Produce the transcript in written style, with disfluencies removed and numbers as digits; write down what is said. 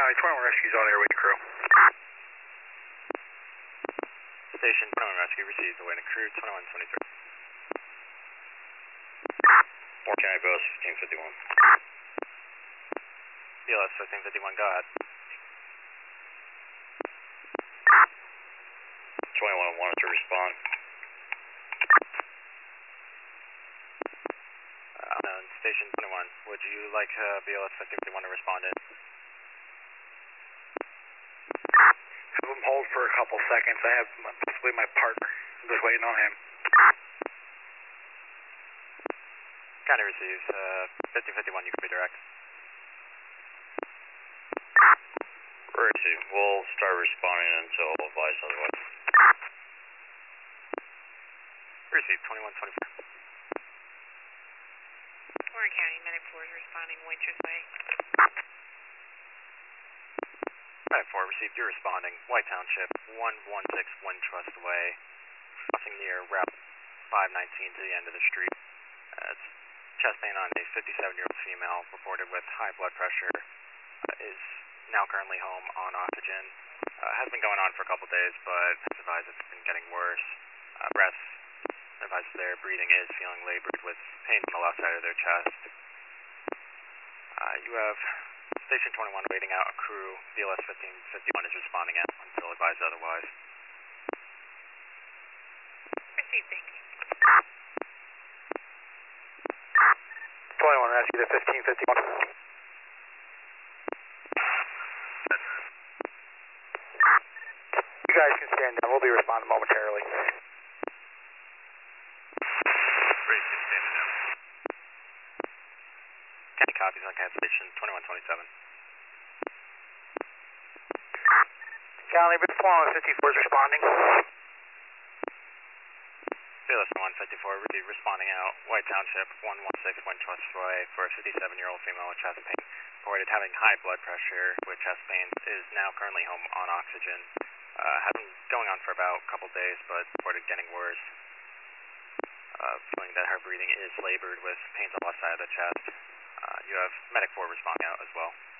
County 21 Rescue's on air with the crew. Station 21 Rescue receives the waiting crew 2123. Moore County Bus 1551. BLS 1551, go ahead. 21 wanted to respond. Station 21, would you like BLS 1551 to respond in? Have him hold for a couple seconds. I have possibly my partner. I'm just waiting on him. County receives 1551, you can redirect. Receive. We'll start responding until advised otherwise. Receive 2124. Warren County Medic 4 is responding Waitress Way. Medic 4 received, you're responding. White Township, 116 Wintrust Way, crossing near Route 519 to the end of the street. It's chest pain on a 57-year-old female reported with high blood pressure. Is now currently home on oxygen. Has been going on for a couple days, but it's advised it's been getting worse. Breath advised their breathing is feeling labored with pain on the left side of their chest. You have Station 21 waiting out a crew. BLS 1551 is responding out until advised otherwise. Received, thank you. 21 Rescue to 1551. You guys can stand down. We'll be responding momentarily. County copies on cancellation 2127. County, Bit 454 is responding. BLS 154 will be responding out. White Township, 116 Wintrust Way for a 57-year-old female with chest pain. Reported having high blood pressure with chest pain. Is now currently home on oxygen. Has been going on for about a couple days, but reported getting worse. Feeling that her breathing is labored with pains on the left side of the chest. You have Medic 4 responding out as well.